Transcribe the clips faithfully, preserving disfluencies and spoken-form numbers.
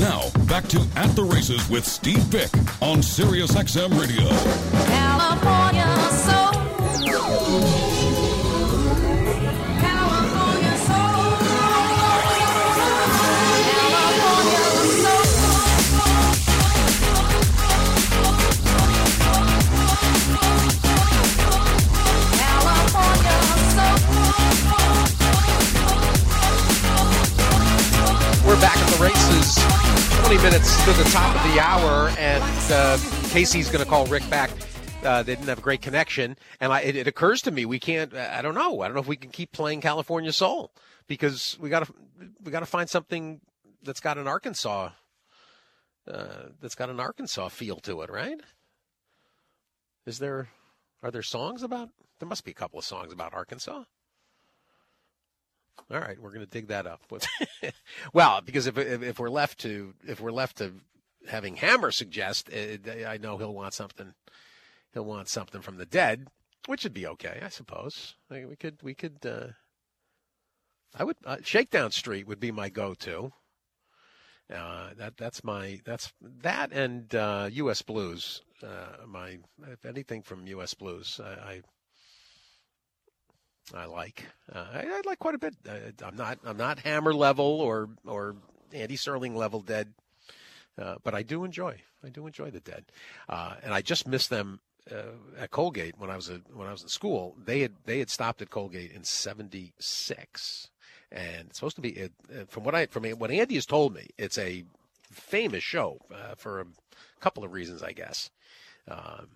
Now, back to At the Races with Steve Pick on Sirius X M Radio. California soul. California soul. California soul. California soul. We're back at the races. twenty minutes to the top of the hour, and uh, Casey's going to call Rick back. Uh, they didn't have a great connection, and I, it, it occurs to me we can't. I don't know. I don't know if we can keep playing California Soul because we got to we got to find something that's got an Arkansas uh, that's got an Arkansas feel to it, right? Is there are there songs about? There must be a couple of songs about Arkansas. All right, we're going to dig that up. Well, because if, if if we're left to if we're left to having Hammer suggest, uh, I know he'll want something. He'll want something from the Dead, which would be okay, I suppose. Like we could we could. Uh, I would uh, Shakedown Street would be my go-to. Uh, that that's my that's that and uh, U S Blues. Uh, my if anything from U S Blues, I. I I like. Uh, I, I like quite a bit. Uh, I'm not. I'm not Hammer level or or Andy Serling level Dead, uh, but I do enjoy. I do enjoy the Dead, uh, and I just missed them uh, at Colgate when I was a, when I was in school. They had they had stopped at Colgate in seventy-six, and it's supposed to be. Uh, from what I from what Andy has told me, it's a famous show uh, for a couple of reasons, I guess. Um,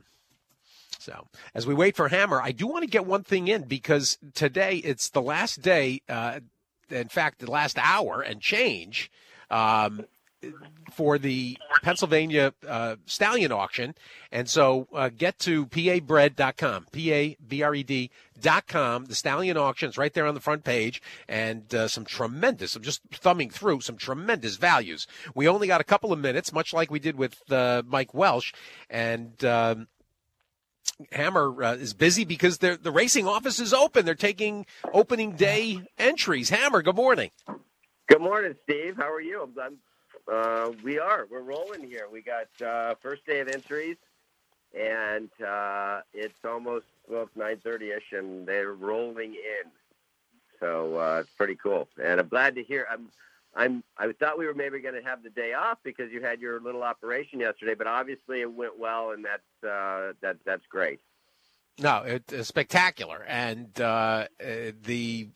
So as we wait for Hammer, I do want to get one thing in because today it's the last day, uh, in fact, the last hour and change um, for the Pennsylvania uh, Stallion auction. And so uh, get to P A bread dot com, P A B R E D dot com. The Stallion auction is right there on the front page, and uh, some tremendous, I'm just thumbing through some tremendous values. We only got a couple of minutes, much like we did with uh, Mike Welsh, and um, Hammer uh, is busy because the racing office is open. They're taking opening day entries. Hammer, good morning. Good morning, Steve. How are you? I'm, uh, we are. We're rolling here. We got uh, first day of entries, and uh, it's almost, well, it's nine thirty-ish, and they're rolling in. So uh, it's pretty cool. And I'm glad to hear. I'm, I'm, I thought we were maybe going to have the day off because you had your little operation yesterday, but obviously it went well, and that's uh, that that's great. No, it's it, spectacular, and uh, uh, the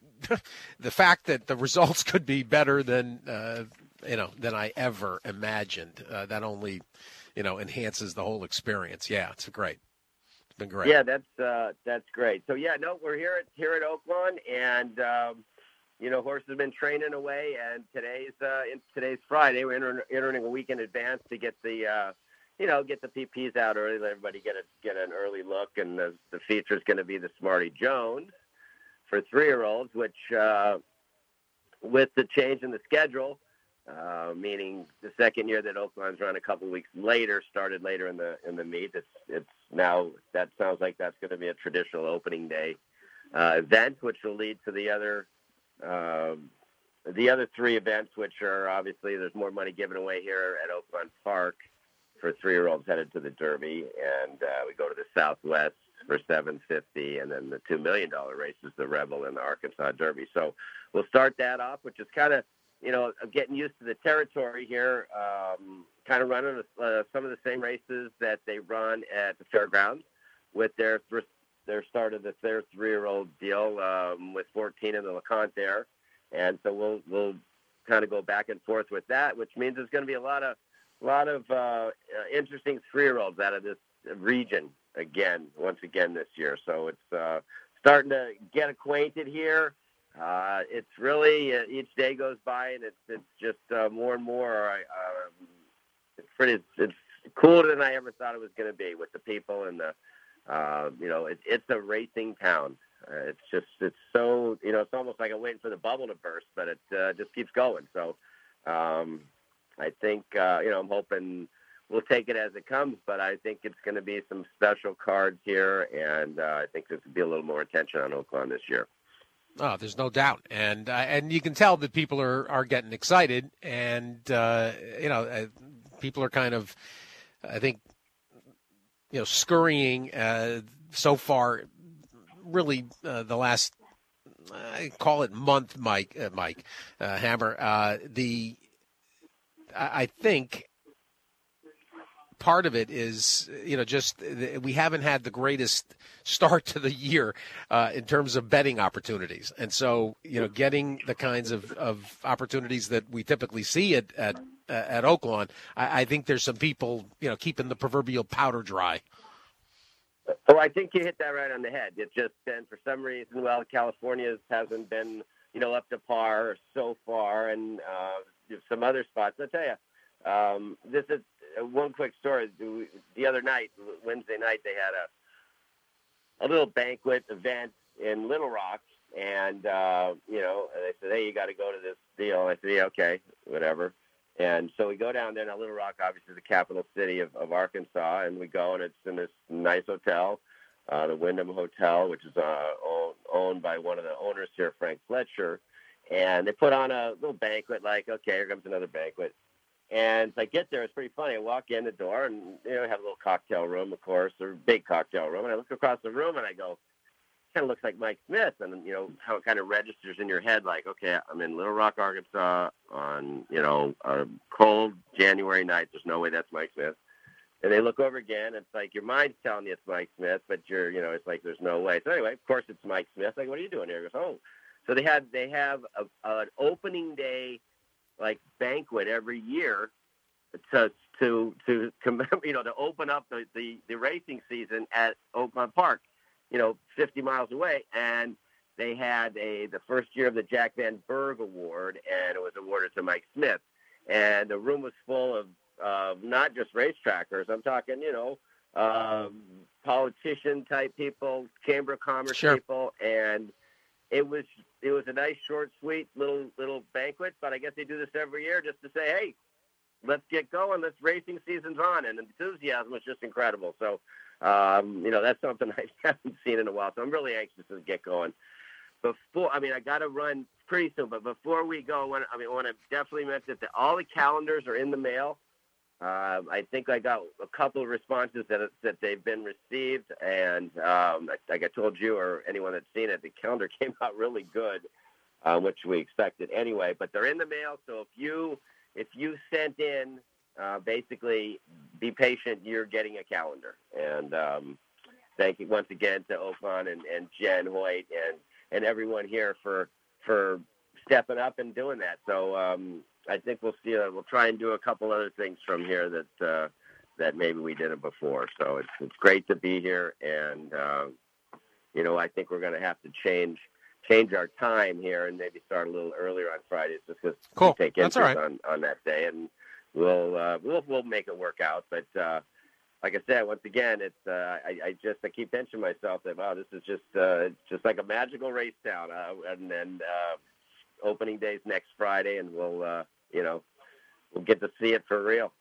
the fact that the results could be better than uh, you know than I ever imagined. Uh, that only you know enhances the whole experience. Yeah, it's great. It's been great. Yeah, that's uh, that's great. So yeah, no, we're here at here at Oaklawn, and. Um, You know, horses have been training away, and today's uh, in, today's Friday. We're entering, entering a week in advance to get the, uh, you know, get the P Ps out early. Let everybody get a get an early look, and the, the feature is going to be the Smarty Jones for three-year-olds, which uh, with the change in the schedule, uh, meaning the second year that Oaklawn's run a couple weeks later, started later in the in the meet. It's it's now that sounds like that's going to be a traditional opening day uh, event, which will lead to the other. Um, the other three events, which are obviously there's more money given away here at Oaklawn Park for three-year-olds headed to the Derby, and uh, we go to the Southwest for seven fifty, and then the two million dollars races, the Rebel and the Arkansas Derby. So we'll start that off, which is kind of, you know, getting used to the territory here, um, kind of running uh, some of the same races that they run at the fairgrounds with their their start of the, their three-year-old deal um, with fourteen in the LeConte there. And so we'll we'll kind of go back and forth with that, which means there's going to be a lot of a lot of uh, interesting three-year-olds out of this region again, once again this year. So it's uh, starting to get acquainted here. Uh, it's really uh, each day goes by, and it's it's just uh, more and more. Uh, it's pretty. It's cooler than I ever thought it was going to be with the people and the. Uh, you know, it, it's a racing town. Uh, it's just, it's so, you know, it's almost like I'm waiting for the bubble to burst, but it uh, just keeps going. So um, I think, uh, you know, I'm hoping we'll take it as it comes, but I think it's going to be some special cards here, and uh, I think there's going to be a little more attention on Oaklawn this year. Oh, there's no doubt, and uh, and you can tell that people are, are getting excited, and uh, you know, uh, people are kind of, I think, you know, scurrying uh, so far. Really, uh, the last, I call it month, Mike, uh, Mike uh, Hammer. Uh, the, I, I think. Part of it is, you know, just we haven't had the greatest start to the year uh, in terms of betting opportunities. And so, you know, getting the kinds of, of opportunities that we typically see at at, uh, at Oaklawn, I, I think there's some people, you know, keeping the proverbial powder dry. Oh, I think you hit that right on the head. It's just been, for some reason, well, California hasn't been, you know, up to par so far, and uh, some other spots. I'll tell you, um, this is, one quick story. The other night, Wednesday night, they had a a little banquet event in Little Rock, and uh, you know, they said, "Hey, you got to go to this deal." I said, "Yeah, okay, whatever." And so we go down there. Now, Little Rock, obviously, is the capital city of, of Arkansas, and we go, and it's in this nice hotel, uh, the Wyndham Hotel, which is uh, owned, owned by one of the owners here, Frank Fletcher, and they put on a little banquet. Like, okay, here comes another banquet. And so I get there, it's pretty funny. I walk in the door, and you know, have a little cocktail room, of course, or big cocktail room. And I look across the room, and I go, kind of looks like Mike Smith. And you know how it kind of registers in your head, like, okay, I'm in Little Rock, Arkansas, on you know a cold January night. There's no way that's Mike Smith. And they look over again, and it's like your mind's telling you it's Mike Smith, but you're, you know, it's like there's no way. So anyway, of course, it's Mike Smith. Like, what are you doing here? He goes, oh, so they had they have a, an opening day like banquet every year to to to you know to open up the, the, the racing season at Oakmont Park, you know, fifty miles away, and they had a the first year of the Jack Van Berg Award, and it was awarded to Mike Smith, and the room was full of uh, not just racetrackers. I'm talking, you know, um, politician type people, Chamber of Commerce Sure. people, and it was it was a nice, short, sweet little little banquet. But I guess they do this every year just to say, hey, let's get going. Let's racing season's on, and the enthusiasm was just incredible. So, um, you know, that's something I haven't seen in a while. So I'm really anxious to get going. Before, I mean, I got to run pretty soon. But before we go, I want to, I mean, I want to definitely mention that all the calendars are in the mail. Uh, I think I got a couple of responses that that they've been received, and um, like I told you or anyone that's seen it, the calendar came out really good, uh, which we expected anyway. But they're in the mail, so if you if you sent in, uh, basically, be patient. You're getting a calendar, and um, thank you once again to Oakmont and, and Jen Hoyt and, and everyone here for for stepping up and doing that. So. Um, I think we'll see. Uh, we'll try and do a couple other things from here that uh, that maybe we didn't before. So it's it's great to be here, and uh, you know I think we're going to have to change change our time here and maybe start a little earlier on Fridays just because Cool. we take That's interest all right. on, on that day, and we'll uh, we'll we'll make it work out. But uh, like I said, once again, it's uh, I, I just I keep pinching myself that wow, this is just uh, it's just like a magical race town, uh, and then uh, opening day's next Friday, and we'll. Uh, You know, we'll get to see it for real.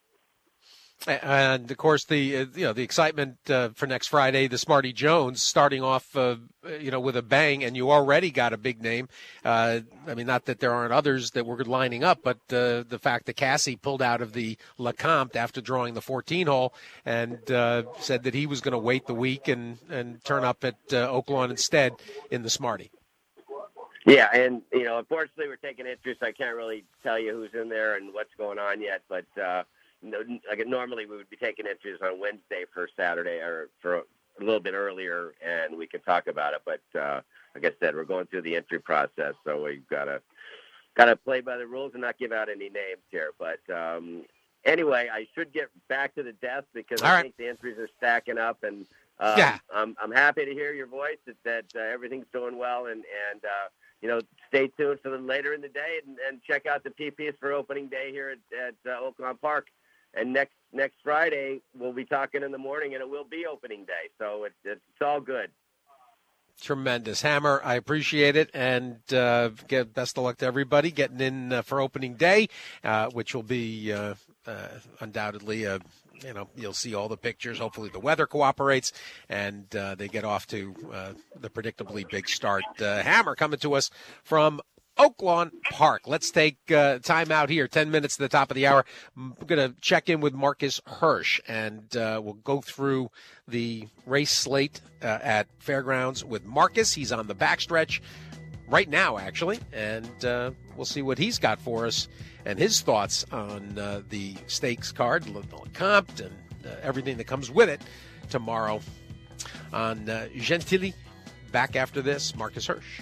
And of course, the uh, you know the excitement uh, for next Friday, the Smarty Jones starting off, uh, you know, with a bang, and you already got a big name. Uh, I mean, not that there aren't others that were lining up, but uh, the fact that Cassie pulled out of the LeCompte after drawing the fourteen hole and uh, said that he was going to wait the week and and turn up at uh, Oaklawn instead in the Smarty. Yeah, and, you know, unfortunately we're taking interest. I can't really tell you who's in there and what's going on yet, but uh, no, like normally we would be taking interest on Wednesday for Saturday or for a little bit earlier, and we could talk about it. But uh, like I said, we're going through the entry process, so we've got to got to play by the rules and not give out any names here. But um, anyway, I should get back to the desk because All I right. think the entries are stacking up, and um, Yeah. I'm, I'm happy to hear your voice, that, that uh, everything's doing well, and, and uh, you know, stay tuned for them later in the day and, and check out the P Ps for opening day here at, at uh, Oakmont Park. And next next Friday, we'll be talking in the morning, and it will be opening day. So it, it's all good. Tremendous. Hammer, I appreciate it, and uh, get best of luck to everybody getting in uh, for opening day, uh, which will be uh, uh, undoubtedly, uh, you know, you'll see all the pictures. Hopefully the weather cooperates, and uh, they get off to uh, the predictably big start. Uh, Hammer coming to us from Oaklawn Park. Let's take uh, time out here, ten minutes to the top of the hour. I'm going to check in with Marcus Hirsch, and uh, we'll go through the race slate uh, at Fairgrounds with Marcus. He's on the backstretch right now, actually, and uh, we'll see what he's got for us and his thoughts on uh, the stakes card, Le Comte, and uh, everything that comes with it tomorrow on uh, Gentilly. Back after this, Marcus Hirsch.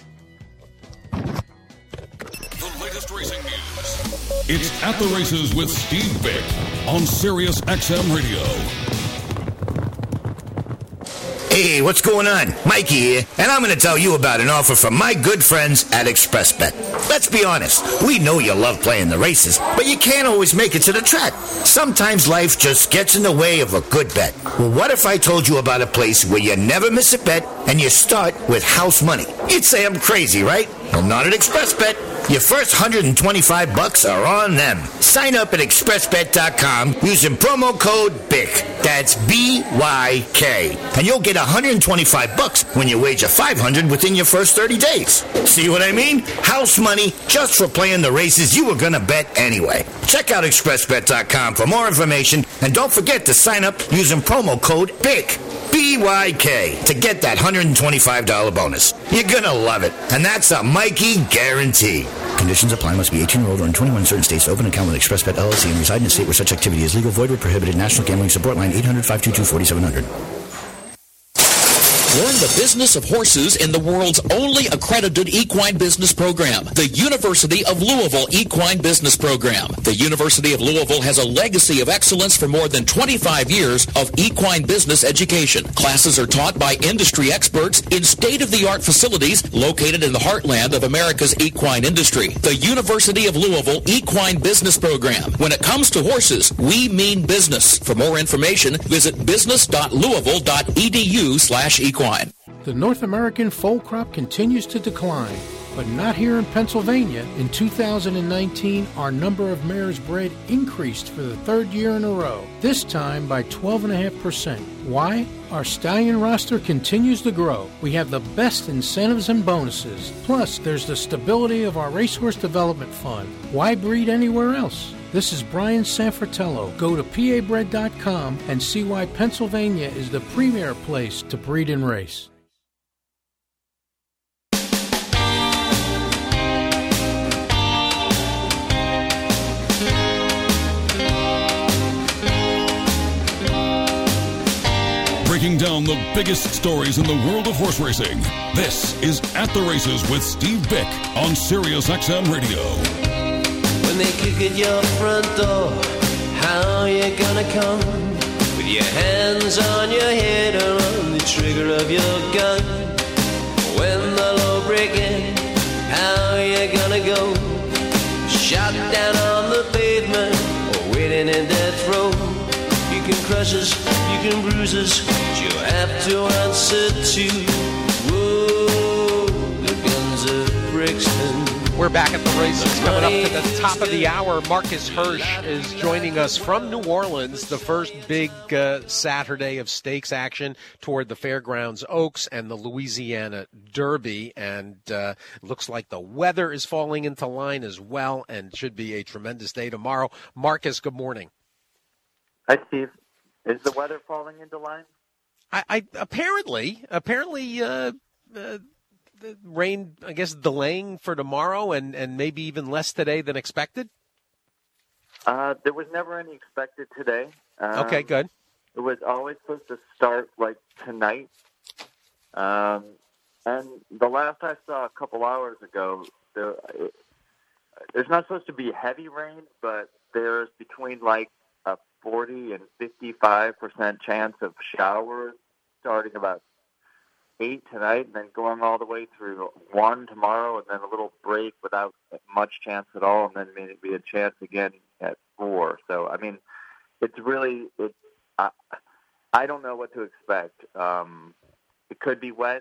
The latest racing news. It's At the Races with Steve Bick on Sirius X M Radio. Hey, what's going on? Mikey here, and I'm going to tell you about an offer from my good friends at ExpressBet. Let's be honest, we know you love playing the races, but you can't always make it to the track. Sometimes life just gets in the way of a good bet. Well, what if I told you about a place where you never miss a bet and you start with house money? You'd say I'm crazy, right? Well, not at ExpressBet. Your first one hundred twenty-five bucks are on them. Sign up at express bet dot com using promo code B Y K. That's B Y K. And you'll get one hundred twenty-five bucks when you wager five hundred within your first thirty days. See what I mean? House money just for playing the races you were going to bet anyway. Check out express bet dot com for more information, and don't forget to sign up using promo code B Y K. B Y K to get that one hundred twenty-five dollars bonus. You're going to love it. And that's a Mikey guarantee. Conditions apply. Must be eighteen or older and twenty-one in certain states. Open account with ExpressBet L L C and reside in a state where such activity is legal, void, or prohibited. National Gambling Support Line eight hundred, five two two, four seven zero zero. Learn the business of horses in the world's only accredited equine business program, the University of Louisville Equine Business Program. The University of Louisville has a legacy of excellence for more than twenty-five years of equine business education. Classes are taught by industry experts in state-of-the-art facilities located in the heartland of America's equine industry. The University of Louisville Equine Business Program. When it comes to horses, we mean business. For more information, visit business dot louisville dot e d u slash equine. The North American foal crop continues to decline, but not here in Pennsylvania. In two thousand nineteen, our number of mares bred increased for the third year in a row, this time by twelve point five percent. Why? Our stallion roster continues to grow. We have the best incentives and bonuses. Plus, there's the stability of our racehorse development fund. Why breed anywhere else? This is Brian Sanfratello. Go to P A bred dot com and see why Pennsylvania is the premier place to breed and race. Breaking down the biggest stories in the world of horse racing. This is At the Races with Steve Bick on Sirius X M Radio. When they kick at your front door, how you gonna come? With your hands on your head or on the trigger of your gun. When the law break in, how you gonna go? Shot down on the pavement or waiting in death row. You can crush us, you can bruise us, but you have to answer to, whoa, the guns of Brixton. We're back at the races. Coming up to the top of the hour, Marcus Hirsch is joining us from New Orleans, the first big uh, Saturday of stakes action toward the Fairgrounds Oaks and the Louisiana Derby. And uh, looks like the weather is falling into line as well and should be a tremendous day tomorrow. Marcus, good morning. Hi, Steve. Is the weather falling into line? I, I apparently, apparently, uh, uh, the rain, I guess, delaying for tomorrow and, and maybe even less today than expected? Uh, there was never any expected today. Um, okay, good. It was always supposed to start, like, tonight. Um, and the last I saw a couple hours ago, there, it, there's not supposed to be heavy rain, but there's between, like, a forty and fifty-five percent chance of showers starting about eight tonight and then going all the way through one tomorrow and then a little break without much chance at all and then maybe a chance again at four. So, I mean, it's really, it, I, I don't know what to expect. Um, it could be wet.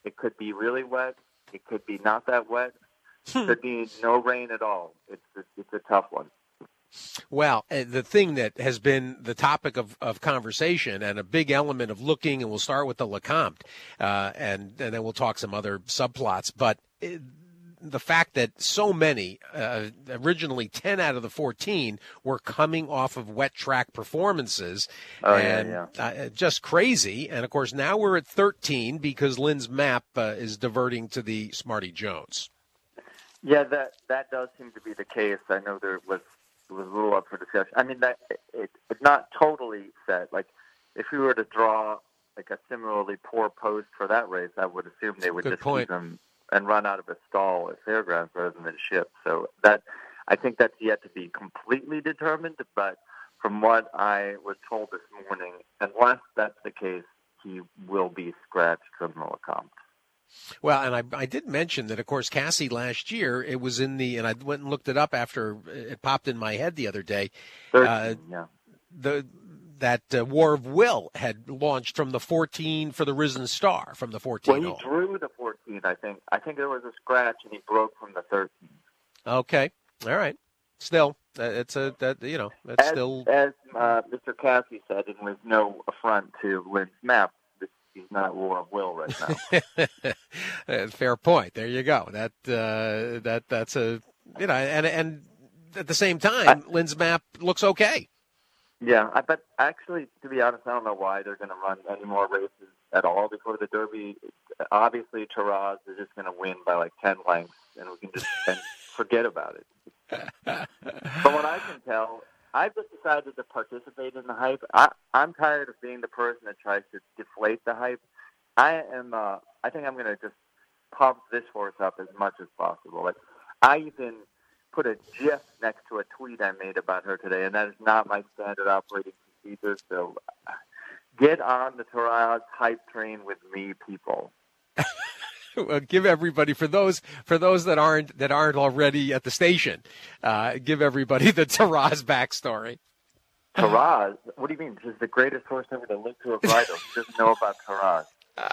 It could be really wet. It could be not that wet. It could be no rain at all. It's a, it's a tough one. Well, uh, the thing that has been the topic of, of conversation and a big element of looking, and we'll start with the LeCompte, uh, and, and then we'll talk some other subplots, but it, the fact that so many, uh, originally ten out of the fourteen, were coming off of wet track performances, oh, and yeah, yeah. Uh, just crazy. And, of course, now we're at thirteen because Lynn's map uh, is diverting to the Smarty Jones. Yeah, that that does seem to be the case. I know there was it was a little up for discussion. I mean, that it, it's not totally set. Like, if we were to draw like a similarly poor post for that race, I would assume they would Good just point. keep them and run out of a stall at Fairgrounds rather than ship. So that I think that's yet to be completely determined. But from what I was told this morning, unless that's the case, he will be scratched from the LeCompte. Well, and I, I did mention that, of course, Cassie last year, it was in the, and I went and looked it up after it popped in my head the other day. thirteen, uh, yeah. The that uh, War of Will had launched from the fourteen for the Risen Star, from the fourteen. Well, he drew the fourteen, I think. I think there was a scratch, and he broke from the thirteen. Okay, all right. Still, uh, it's a that you know that's as, still as uh, Mister Cassie said, and with no affront to Lynn's map, he's not War of Will right now. Fair point. There you go. That uh, that that's a you know, and and at the same time, I, Lynn's map looks okay. Yeah, I, but actually, to be honest, I don't know why they're going to run any more races at all before the Derby. Obviously, Taraz is just going to win by like ten lengths, and we can just and forget about it. From what I can tell, I've just decided to participate in the hype. I, I'm tired of being the person that tries to deflate the hype. I am. Uh, I think I'm going to just pump this horse up as much as possible. Like, I even put a GIF next to a tweet I made about her today, and that is not my standard operating procedure. So, get on the Taraz hype train with me, people. Well, give everybody for those for those that aren't that aren't already at the station. Uh, give everybody the Taraz backstory. Taraz? What do you mean? She's the greatest horse ever to live to a bridle. Who doesn't know about Taraz?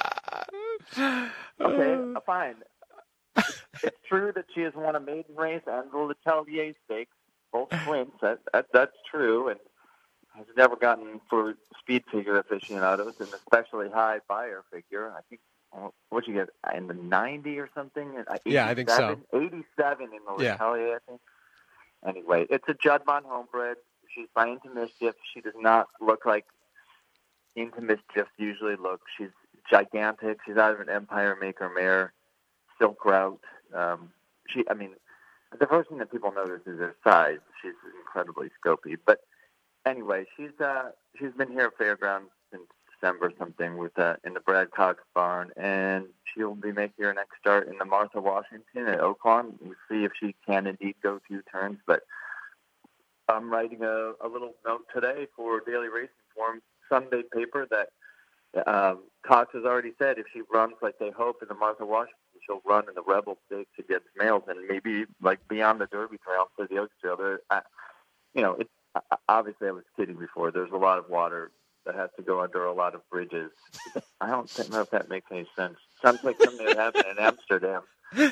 Okay, uh, fine. It's, it's true that she has won a maiden race and the L'Atelier Stakes, both twins. That, that that's true, and has never gotten for speed figure aficionados, and especially high buyer figure. I think. What'd you get, in the ninety or something? Yeah, I think so. eighty-seven in the yeah. L'Atelier, I think. Anyway, it's a Juddmonte homebred. She's by Into Mischief. She does not look like Into Mischief usually looks. She's gigantic. She's out of an Empire Maker mare, Silk Route. Um, she, I mean, the first thing that people notice is her size. She's incredibly scopy. But anyway, she's uh, she's been here at Fairgrounds since December something with uh, in the Brad Cox barn, and she'll be making her next start in the Martha Washington at Oaklawn. We'll see if she can indeed go two turns. But I'm writing a, a little note today for Daily Racing Form Sunday paper that um, Cox has already said if she runs like they hope in the Martha Washington, she'll run in the Rebel Stakes against males, and maybe like beyond the Derby Trail to the Oaks Trail. There, I, you know, it's obviously I was kidding before. There's a lot of water that has to go under a lot of bridges. I don't think, know if that makes any sense. Sounds like something that happened in Amsterdam.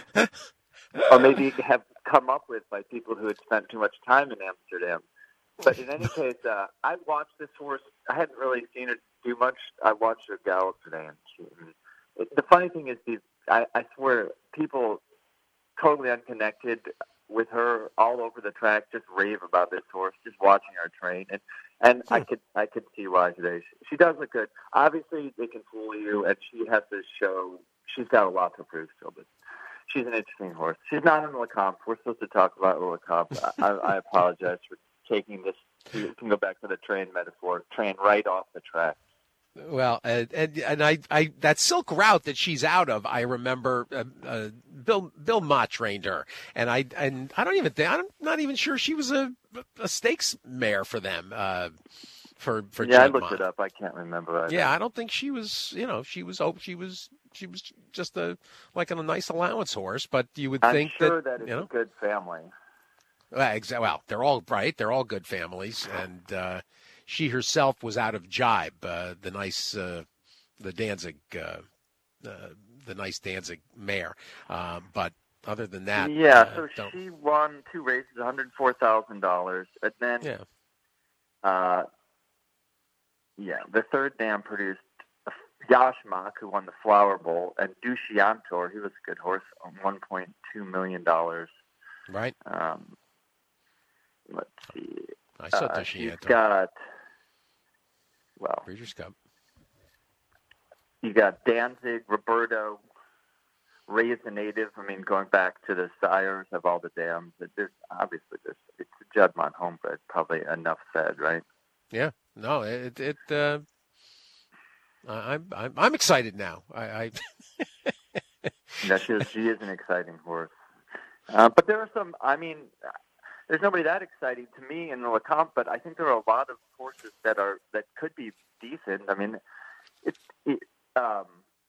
Or maybe have come up with by people who had spent too much time in Amsterdam. But in any case, uh, I watched this horse. I hadn't really seen her do much. I watched her gallop today. And she, the funny thing is, these, I, I swear, people totally unconnected with her all over the track just rave about this horse, just watching her train. And And I could I could see why today. She, she does look good. Obviously, they can fool you, and she has to show she's got a lot to prove still. But she's an interesting horse. She's not in the LeCompte. We're supposed to talk about the LeCompte. I, I apologize for taking this. You can go back to the train metaphor. Train right off the track. Well, and and, and I, I that Silk Route that she's out of, I remember uh, uh, Bill Bill Mott trained her, and I and I don't even think I'm not even sure she was a a stakes mare for them. Uh, for for yeah, Juddmonte. I looked it up. I can't remember. Either. Yeah, I don't think she was. You know, she was. Oh, she was. She was just a like a nice allowance horse. But you would I'm think sure that, that it's you know, a good family. Well, exa- well, they're all right. They're all good families, and uh, she herself was out of Jibe, uh, the nice, uh, the Danzig, uh, uh, the nice Danzig mare. Um, but other than that, yeah. uh, So don't. she won two races, one hundred four thousand dollars, and then Yeah. uh, yeah, the third dam produced Yashmak, who won the Flower Bowl, and Dushiantor, he was a good horse, on one point two million dollars. Right. Um, let's see. I saw uh, she's Dushiantor. got, well, Breeders' Cup. you got Danzig, Roberto, Ray's a native. I mean, going back to the sires of all the dams, there's obviously this. It's Juddmonte homebred, probably enough said, right? Yeah. No, it it. Uh, I'm I'm I'm excited now. I. I Yeah, she is, she is an exciting horse. Uh, but there are some. I mean, there's nobody that exciting to me in the Lecomte, but I think there are a lot of horses that are that could be decent. I mean, it's it, um,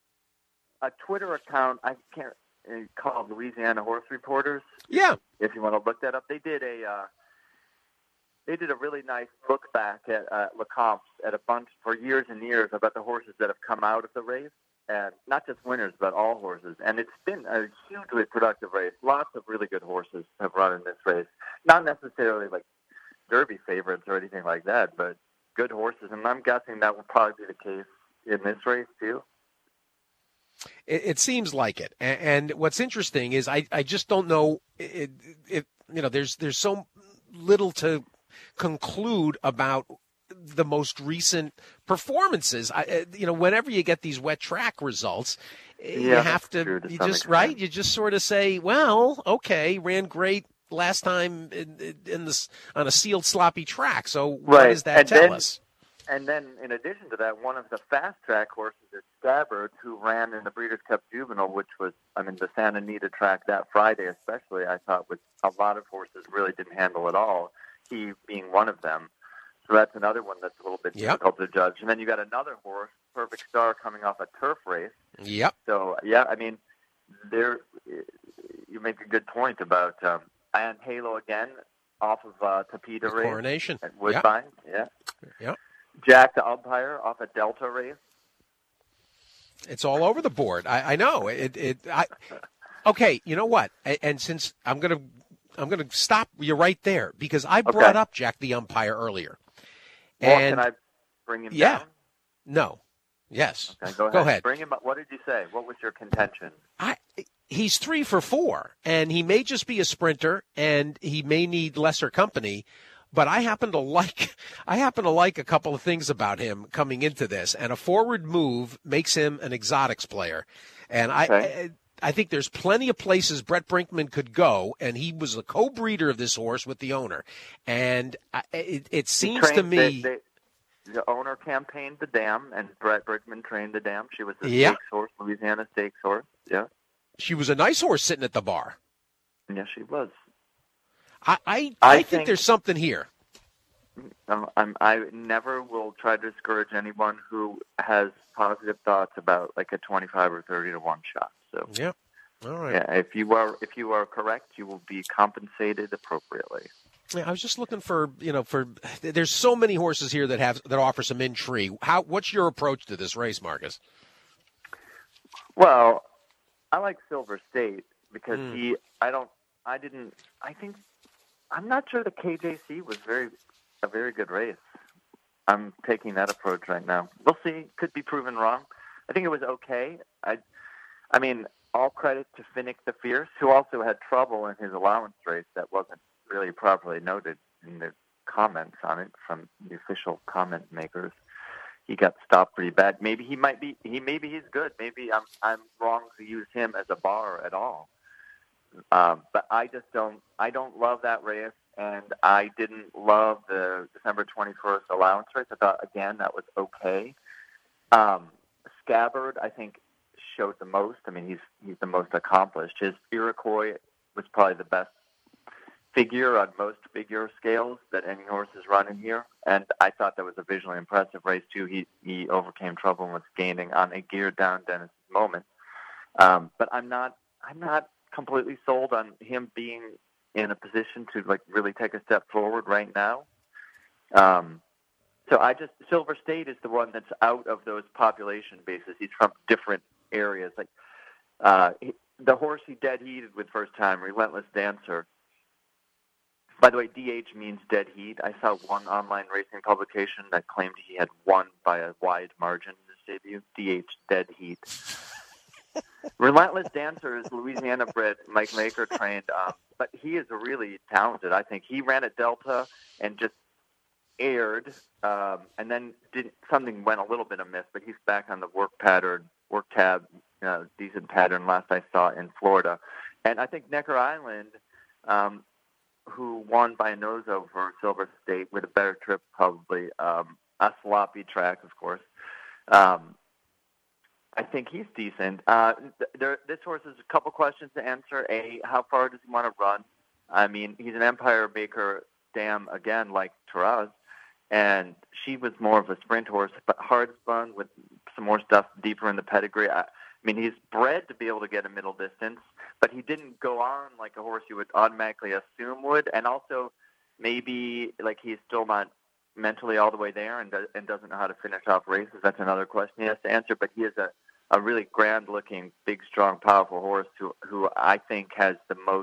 a Twitter account I can't uh, called Louisiana Horse Reporters. yeah. If you want to look that up, they did a uh, they did a really nice look back at uh, Lecomte at a bunch for years and years about the horses that have come out of the race. And not just winners, but all horses. And it's been a hugely productive race. Lots of really good horses have run in this race. Not necessarily like Derby favorites or anything like that, but good horses. And I'm guessing that will probably be the case in this race, too. It, it seems like it. And, and what's interesting is I, I just don't know it, it, you know, there's there's so little to conclude about the most recent performances. I, you know, whenever you get these wet track results, you Yeah, have that's to, true to you some just, extent. right? You just sort of say, well, okay, ran great last time in, in this on a sealed sloppy track. So what Right. does that And tell then- us? And then, in addition to that, one of the fast track horses is Scabbard, who ran in the Breeders' Cup Juvenile, which was, I mean, the Santa Anita track that Friday especially, I thought was a lot of horses really didn't handle at all, he being one of them. So that's another one that's a little bit Yep. difficult to judge. And then you got another horse, Perfect Star, coming off a turf race. Yep. So, yeah, I mean, there you make a good point about um, and Halo again off of uh, Tapeta The race Coronation. at Yep. Woodbine. Yeah. Yep. Jack the umpire off a Delta race. It's all over the board. I, I know it. It. I. Okay. You know what? And, and since I'm gonna, I'm gonna stop you right there because I brought Okay. up Jack the umpire earlier. Well, And can I bring him yeah. down? no, yes. Okay, go ahead. Go ahead. Bring him up. What did you say? What was your contention? I. He's three for four, and he may just be a sprinter, and he may need lesser company. But I happen to like I happen to like a couple of things about him coming into this, and a forward move makes him an exotics player. And I, Okay. I I think there's plenty of places Brett Brinkman could go, and he was a co-breeder of this horse with the owner. And I, it, it He seems to trained- me, they- they- the owner campaigned the dam, and Brett Brickman trained the dam. She was a Yeah. stakes horse, Louisiana stakes horse. Yeah, she was a nice horse sitting at the bar. yeah, she was. I I, I, I think, think- there's something here. Um, I'm, I never will try to discourage anyone who has positive thoughts about like a twenty-five or thirty to one shot. So Yeah. All right. yeah, if you are if you are correct, you will be compensated appropriately. Yeah, I was just looking for, you know, for there's so many horses here that have that offer some intrigue. How what's your approach to this race, Marcus? Well, I like Silver State because Mm. he. I don't. I didn't. I think. I'm not sure the K J C was very a very good race. I'm taking that approach right now. We'll see. Could be proven wrong. I think it was okay. I. I mean, all credit to Finnick the Fierce, who also had trouble in his allowance race that wasn't really properly noted in the comments on it from the official comment makers. He got stopped pretty bad. Maybe he might be. He maybe he's good. Maybe I'm I'm wrong to use him as a bar at all. Um, but I just don't. I don't love that race, and I didn't love the December twenty-first allowance race. I thought again that was okay. Um, Scabbard, I think, showed the most. I mean, he's he's the most accomplished. His Iroquois was probably the best figure on most figure scales that any horse has run in here, and I thought that was a visually impressive race too. He he overcame trouble and was gaining on a geared down Dennis moment. Um, but I'm not I'm not completely sold on him being in a position to like really take a step forward right now. Um, so I just Silver State is the one that's out of those population bases. He's from different areas. Like Uh, he, the horse he dead heated with first time, Relentless Dancer. By the way, D H means dead heat. I saw one online racing publication that claimed he had won by a wide margin in his debut. D H, dead heat. Relentless Dancer is Louisiana-bred, Mike Maker trained, um, but he is really talented. I think he ran at Delta and just aired, um, and then did, something went a little bit amiss, but he's back on the work pattern, work tab, uh, decent pattern last I saw in Florida. And I think Necker Island, um, who won by a nose over Silver State with a better trip probably, um, a sloppy track, of course. Um, I think he's decent. Uh, there, this horse has a couple questions to answer. A, how far does he want to run? I mean, he's an Empire Baker dam, again, like Taraz, and she was more of a sprint horse, but hard spun with some more stuff deeper in the pedigree. I, I mean, he's bred to be able to get a middle distance, but he didn't go on like a horse you would automatically assume would, and also maybe like he's still not mentally all the way there and, do, and doesn't know how to finish off races. That's another question he has to answer, but he is a, a really grand-looking, big, strong, powerful horse who, who I think has the most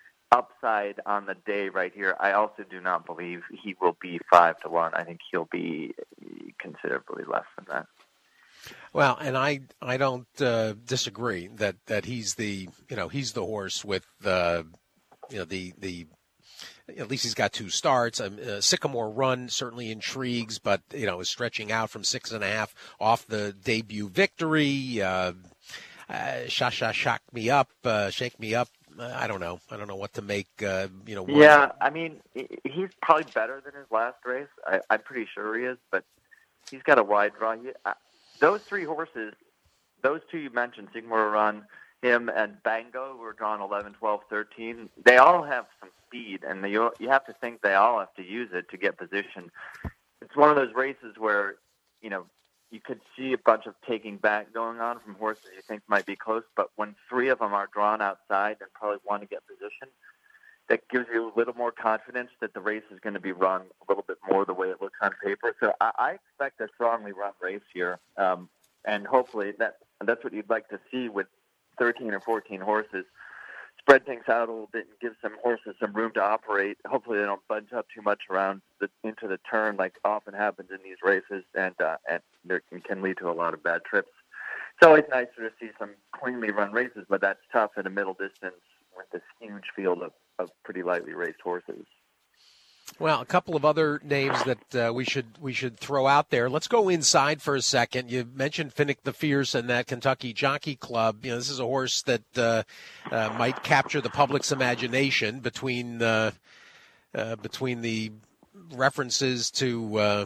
upside on the day right here. I also do not believe he will be five to one. I think he'll be considerably less than that. Well, and I I don't uh, disagree that, that he's the you know he's the horse with the you know the the at least he's got two starts. Um, uh, Sycamore Run certainly intrigues, but you know is stretching out from six and a half off the debut victory. Uh, uh, Sha Sha Shock Me Up, uh, Shake Me Up. Uh, I don't know. I don't know what to make. Uh, you know. One. Yeah, I mean he's probably better than his last race. I, I'm pretty sure he is, but he's got a wide draw. He, I, Those three horses, those two you mentioned, Sycamore Run, him, and Bango, who were drawn eleven, twelve, thirteen, they all have some speed, and they, you have to think they all have to use it to get position. It's one of those races where, you know, you could see a bunch of taking back going on from horses you think might be close, but when three of them are drawn outside and probably want to get position, that gives you a little more confidence that the race is going to be run a little bit more the way it looks on paper. So I, I expect a strongly run race here, um, and hopefully that that's what you'd like to see with thirteen or fourteen horses. Spread things out a little bit and give some horses some room to operate. Hopefully they don't bunch up too much around the, into the turn like often happens in these races, and uh, and there can, can lead to a lot of bad trips. It's always nicer to see some cleanly run races, but that's tough at a middle distance with this huge field of of pretty lightly raced horses. Well, a couple of other names that uh, we should we should throw out there. Let's go inside for a second. You mentioned Finnick the Fierce and that Kentucky Jockey Club. You know, this is a horse that uh, uh, might capture the public's imagination between uh, uh, between the references to uh,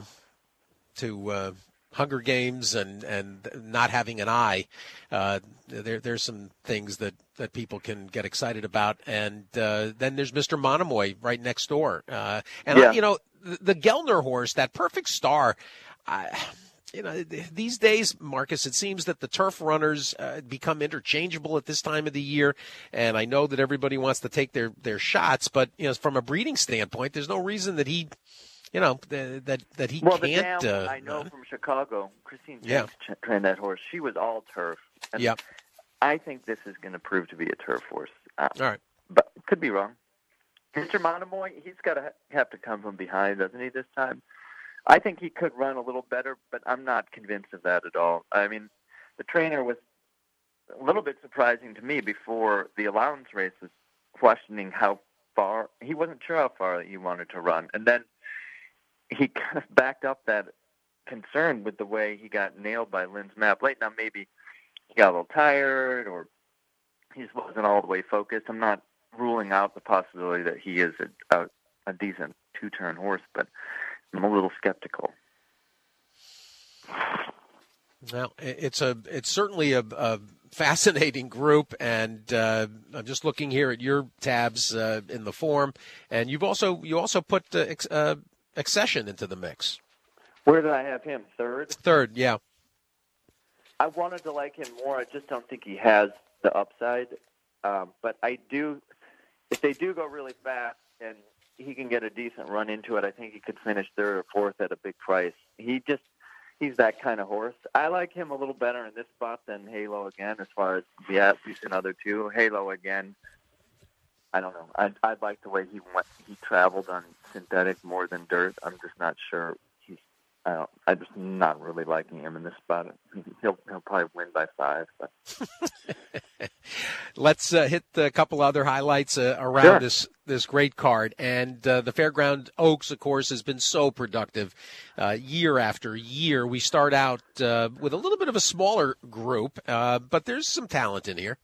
to uh, Hunger Games and, and not having an eye. Uh, there there's some things that, that people can get excited about, and uh, then there's Mister Monomoy right next door. Uh, and yeah. I, you know, the, the Gellner horse, that Perfect Star. I, you know, these days, Marcus, it seems that the turf runners uh, become interchangeable at this time of the year, and I know that everybody wants to take their their shots, but you know, from a breeding standpoint, there's no reason that he. You know, that that he well, can't. The dam, uh, I know from Chicago, Christine yeah. Jenks trained that horse. She was all turf. And yep. I think this is going to prove to be a turf horse. Uh, all right. But could be wrong. Mister Monomoy, he's got to have to come from behind, doesn't he, this time? I think he could run a little better, but I'm not convinced of that at all. I mean, the trainer was a little bit surprising to me before the allowance race was questioning how far. He wasn't sure how far he wanted to run. And then he kind of backed up that concern with the way he got nailed by Lynn's Map Late. Now, maybe he got a little tired or he just wasn't all the way focused. I'm not ruling out the possibility that he is a, a, a decent two-turn horse, but I'm a little skeptical. Well, it's a it's certainly a, a fascinating group, and uh, I'm just looking here at your tabs uh, in the form, and you've also you also put uh, ex, uh, Accession into the mix. Where did I have him? Third? Third, yeah. I wanted to like him more. I just don't think he has the upside. Um, but I do, if they do go really fast and he can get a decent run into it, I think he could finish third or fourth at a big price. He just, he's that kind of horse. I like him a little better in this spot than Halo Again, as far as the athletes and other two. Halo Again, I don't know. I I like the way he went. He traveled on synthetic more than dirt. I'm just not sure. He's. I don't. I'm just not really liking him in this spot. He'll he'll probably win by five. But. Let's uh, hit a couple other highlights uh, around Sure. this this great card. And uh, the Fairground Oaks, of course, has been so productive uh, year after year. We start out uh, with a little bit of a smaller group, uh, but there's some talent in here.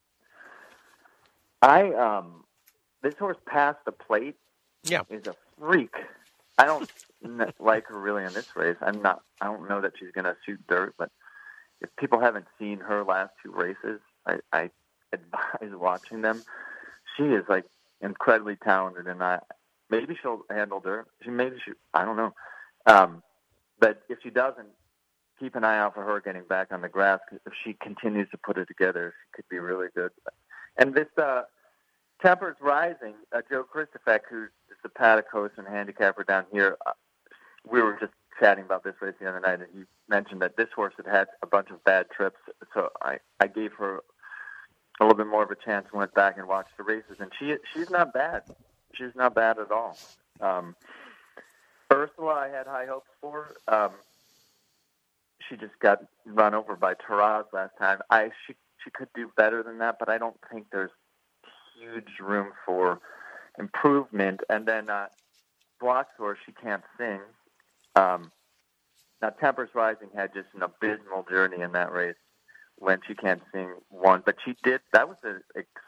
I um, this horse past the plate. Yeah. Is a freak. I don't n- like her really in this race. I'm not. I don't know that she's going to shoot dirt, but if people haven't seen her last two races, I, I advise watching them. She is like incredibly talented, and I maybe she'll handle dirt. She maybe she. I don't know. Um, but if she doesn't, keep an eye out for her getting back on the grass. 'Cause if she continues to put it together, she could be really good. And this uh, Temper's Rising, uh, Joe Christofek, who's the paddock host and handicapper down here, uh, we were just chatting about this race the other night, and he mentioned that this horse had had a bunch of bad trips, so I, I gave her a little bit more of a chance and went back and watched the races, and she she's not bad. She's not bad at all. Um, Ursula, I had high hopes for. Um, she just got run over by Taraz last time. I she she could do better than that, but I don't think there's huge room for improvement. And then uh, Block's horse, she can't sing. Um, now, Temper's Rising had just an abysmal journey in that race when She Can't Sing won, but she did. That was a,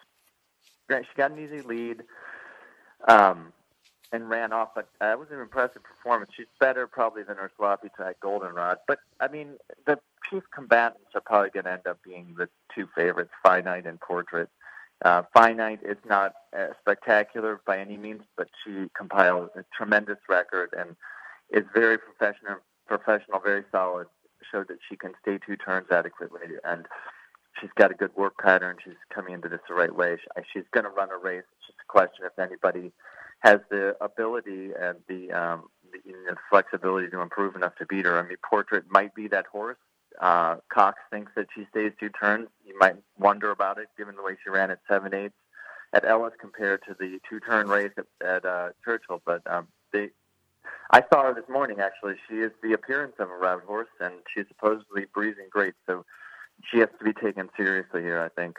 a she got an easy lead um, and ran off, but that was an impressive performance. She's better probably than her sloppy track Goldenrod. But I mean, the chief combatants are probably going to end up being the two favorites, Finite and Portrait. Uh, Finite is not uh, spectacular by any means, but she compiled a tremendous record and is very professional, professional, very solid. Showed that she can stay two turns adequately, and she's got a good work pattern. She's coming into this the right way. She, she's going to run a race. It's just a question if anybody has the ability and the, um, the you know, flexibility to improve enough to beat her. I mean, Portrait might be that horse. Uh, Cox thinks that she stays two turns. You might wonder about it, given the way she ran at seven eighths at Ellis compared to the two-turn race at, at uh, Churchill. But um, they, I saw her this morning, actually. She is the appearance of a route horse, and she's supposedly breezing great. So she has to be taken seriously here, I think.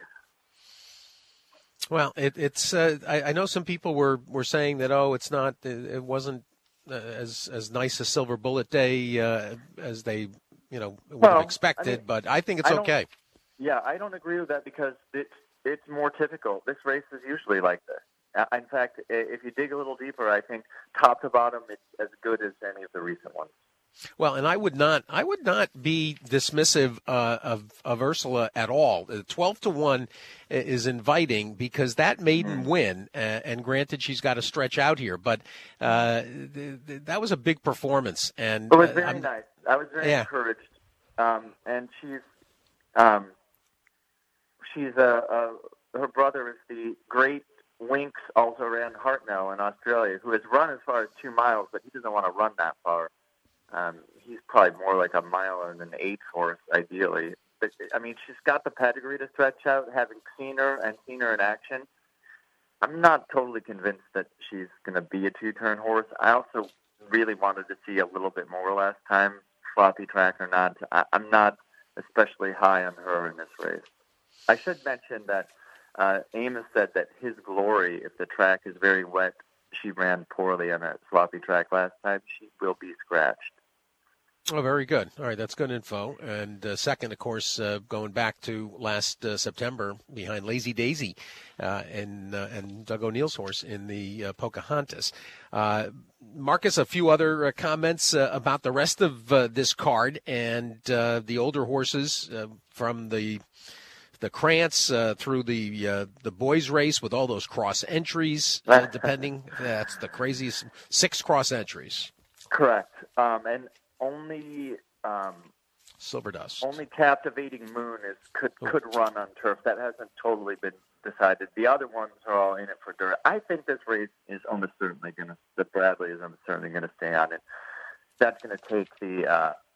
Well, it, it's. Uh, I, I know some people were, were saying that, oh, it's not. It wasn't uh, as as nice a Silver Bullet Day uh, as they. You know, would well, have expected, I mean, but I think it's I okay. Yeah, I don't agree with that because it's it's more typical. This race is usually like this. Uh, in fact, if you dig a little deeper, I think top to bottom, it's as good as any of the recent ones. Well, and I would not, I would not be dismissive uh, of of Ursula at all. Twelve to one is inviting because that maiden mm. win, uh, and granted she's got to stretch out here, but uh, th- th- that was a big performance. And it was very uh, nice. I was very yeah. encouraged, um, and she's um, she's a, a her brother is the great Winks, also ran Hartnell in Australia, who has run as far as two miles, but he doesn't want to run that far. Um, he's probably more like a miler than an eight horse, ideally. But I mean, she's got the pedigree to stretch out. Having seen her and seen her in action, I'm not totally convinced that she's going to be a two-turn horse. I also really wanted to see a little bit more last time, sloppy track or not. I, I'm not especially high on her in this race. I should mention that uh, Amos said that his glory, if the track is very wet, she ran poorly on a sloppy track last time, she will be scratched. Oh, very good. All right, that's good info. And uh, second, of course, uh, going back to last uh, September behind Lazy Daisy uh, and uh, and Doug O'Neill's horse in the uh, Pocahontas. Uh, Marcus, a few other uh, comments uh, about the rest of uh, this card and uh, the older horses uh, from the the Krantz uh, through the uh, the boys race with all those cross entries, uh, depending. That's the craziest. Six cross entries. Correct. Um, and only um, Silver Dust. Only Captivating Moon is could could run on turf. That hasn't totally been decided. The other ones are all in it for dirt. I think this race is almost certainly going to. The Bradley is almost certainly going to stay on it. That's going to take the uh,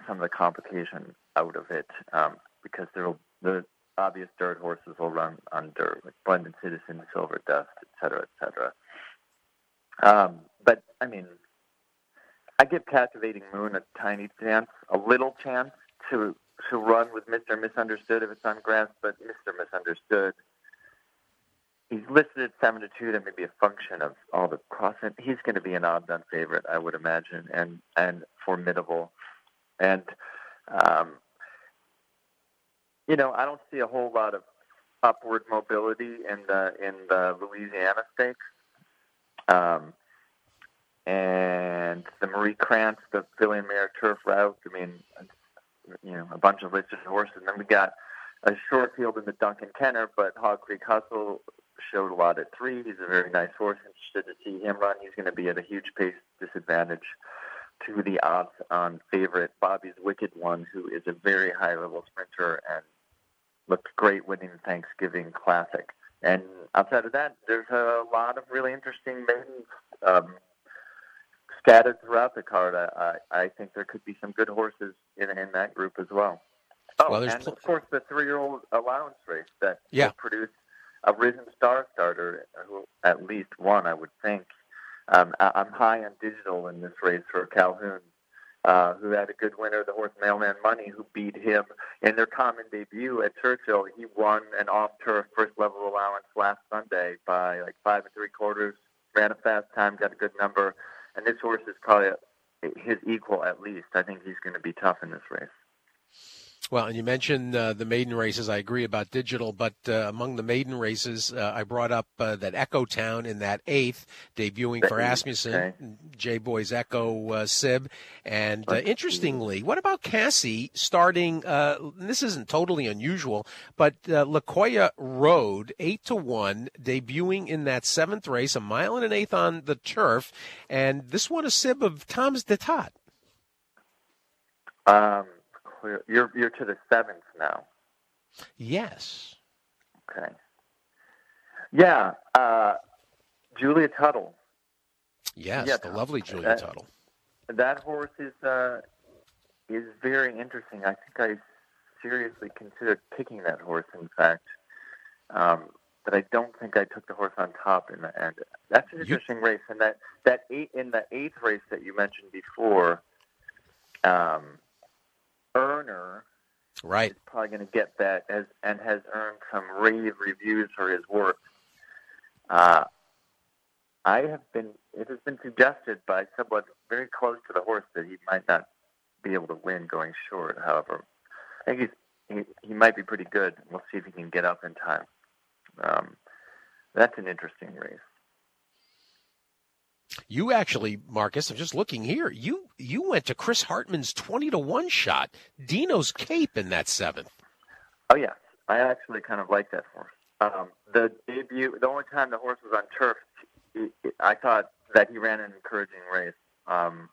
some of the complication out of it um, because there will the obvious dirt horses will run on dirt, like Blended Citizen, Silver Dust, et cetera, et cetera. Um, but I mean, I give Captivating Moon a tiny chance, a little chance to to run with Mister Misunderstood if it's on grass, but Mister Misunderstood, he's listed at seven to two. That may be a function of all the crossing. He's going to be an odds-on favorite, I would imagine, and and formidable. And um, you know, I don't see a whole lot of upward mobility in the in the Louisiana Stakes. Um, and the Marie Krantz, the filly and mare turf route. I mean, you know, a bunch of listed horses. And then we got a short field in the Duncan Kenner, but Hog Creek Hustle showed a lot at three. He's a very nice horse. Interested to see him run. He's going to be at a huge pace disadvantage to the odds on favorite Bobby's Wicked One, who is a very high-level sprinter and looked great winning the Thanksgiving Classic. And outside of that, there's a lot of really interesting maidens um, scattered throughout the card. I, I, I think there could be some good horses in, in that group as well. Oh, well, and pl- of course the three-year-old allowance race that yeah. will produce a Risen Star starter, who at least one, I would think. Um, I, I'm high on Digital in this race for Calhoun, uh, who had a good winner, the horse Mailman Money, who beat him in their common debut at Churchill. He won an off-turf first-level allowance last Sunday by like five and three-quarters, ran a fast time, got a good number, and this horse is probably his equal at least. I think he's going to be tough in this race. Well, and you mentioned uh, the maiden races. I agree about Digital, but uh, among the maiden races, uh, I brought up uh, that Echo Town in that eighth, debuting The for eighth, Asmussen, okay. J Boys Echo uh, Sib. And uh, interestingly, what about Cassie starting, uh, and this isn't totally unusual, but uh, Lacoya Road, eight to one, debuting in that seventh race, a mile and an eighth on the turf. And this one a Sib of Tom's Detat. Um. You're you're to the seventh now. Yes. Okay. Yeah. Uh, Julia Tuttle. Yes, yeah, the lovely Julia that, Tuttle. That horse is uh, is very interesting. I think I seriously considered picking that horse. In fact, um, but I don't think I took the horse on top in the end. That's an interesting you... race, and that that eight in the eighth race that you mentioned before. Um, Earner, right, is probably going to get that as and has earned some rave reviews for his work. Uh, I have been. It has been suggested by someone very close to the horse that he might not be able to win going short. However, I think he's, he he might be pretty good. We'll see if he can get up in time. Um, that's an interesting race. You actually, Marcus, I'm just looking here. You you went to Chris Hartman's twenty to one shot, Dino's Cape in that seventh. Oh, yeah. I actually kind of like that horse. Um, the debut, the only time the horse was on turf, he, he, I thought that he ran an encouraging race. Um,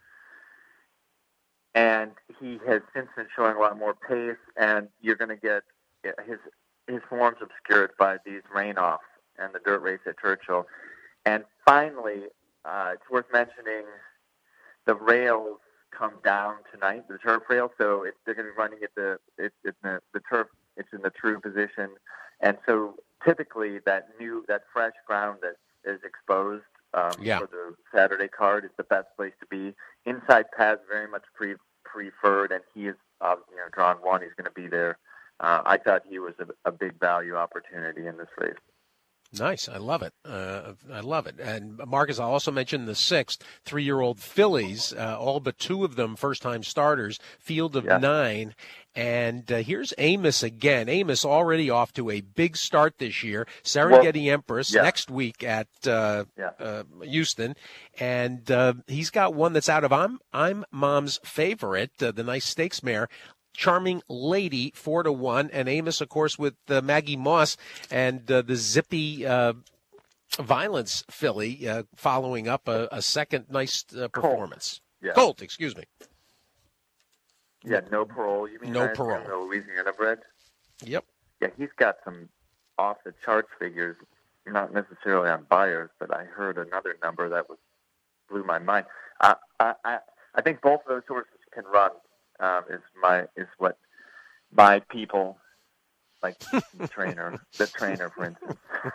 and he has since been showing a lot more pace, and you're going to get his his form's obscured by these rain-offs and the dirt race at Churchill. And finally, Uh, it's worth mentioning the rails come down tonight, the turf rail. So it's, they're going to be running at the it's it, the, the turf. It's in the true position, and so typically that new that fresh ground that is exposed um, yeah. for the Saturday card is the best place to be. Inside paths very much pre, preferred, and he is uh, you know drawn one. He's going to be there. Uh, I thought he was a, a big value opportunity in this race. Nice. I love it. Uh, I love it. And Marcus, I'll also mention the sixth, three-year-old fillies, uh, all but two of them first-time starters, field of yeah. nine. And uh, here's Amos again. Amos already off to a big start this year. Serengeti well, Empress yeah. next week at uh, yeah. uh, Houston. And uh, he's got one that's out of I'm, I'm Mom's favorite, uh, the nice stakes mare, Charming Lady, four to one, and Amos, of course, with uh, Maggie Moss and uh, the zippy uh, Violence filly uh, following up a, a second nice uh, performance. Colt. Yeah. Colt, excuse me. Yeah, no parole. You mean no parole? The Louisiana bred. Yep. Yeah, he's got some off the charts figures, not necessarily on buyers, but I heard another number that was blew my mind. I I I think both of those horses can run. um, is my is what my people like the trainer, the trainer, for instance.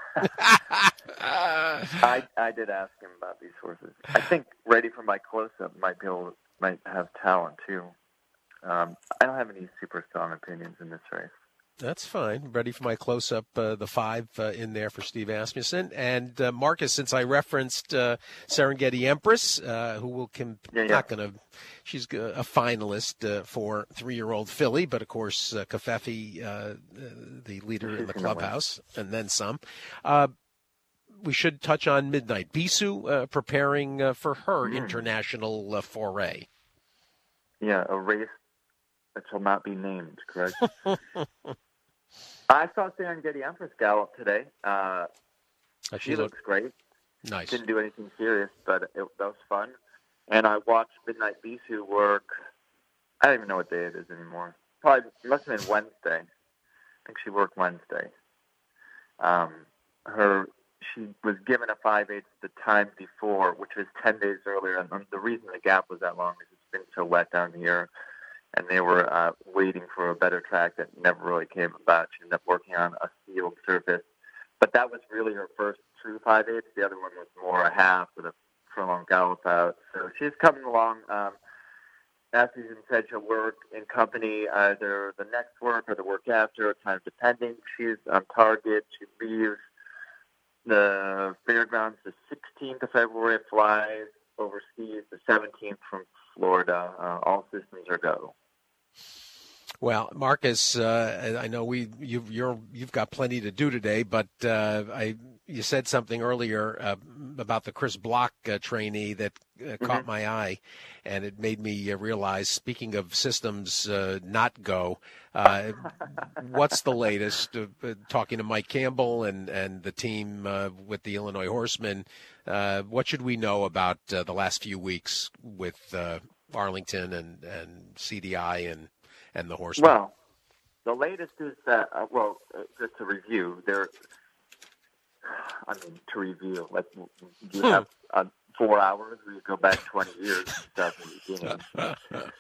I I did ask him about these horses. I think Ready for My Close-Up might be able, might have talent too. Um, I don't have any super strong opinions in this race. That's fine. Ready for My Close-Up, uh, the five uh, in there for Steve Asmussen. And uh, Marcus, since I referenced uh, Serengeti Empress, uh, who will com- yeah, yeah. not going to, she's a finalist uh, for three-year-old filly, but of course uh, Kafefi, uh, the leader she's in the clubhouse, win. And then some. Uh, we should touch on Midnight Bisou uh, preparing uh, for her mm. international uh, foray. Yeah, a race that shall not be named, correct? I saw Serengeti Empress gallop today. Uh, she she looked looks great. Nice. Didn't do anything serious, but it, that was fun. And I watched Midnight Bisou work. I don't even know what day it is anymore. Probably it must have been Wednesday. I think she worked Wednesday. Um, her she was given a five eighths the time before, which was ten days earlier. And the reason the gap was that long is it's been so wet down here. And they were uh, waiting for a better track that never really came about. She ended up working on a sealed surface. But that was really her first true five eighths. The other one was more a half with a prolonged gallop out. So she's coming along. Um, as Susan said, she'll work in company either the next work or the work after, time depending. She's on target. She leaves the fairgrounds the sixteenth of February, flies overseas the seventeenth from Florida. Uh, all systems are go. Well, Marcus, uh, I know we you've you're, you've got plenty to do today, but uh, I you said something earlier uh, about the Chris Block uh, trainee that uh, mm-hmm. caught my eye, and it made me uh, realize. Speaking of systems uh, not go, uh, what's the latest? Uh, uh, talking to Mike Campbell and and the team uh, with the Illinois Horsemen, uh, what should we know about uh, the last few weeks with uh, Arlington and, and C D I and and the Horsemen? Well, the latest is that, uh, well, uh, just to review, there, I mean, to review, like, you hmm. have uh, four hours, we go back twenty years and stuff in the beginning.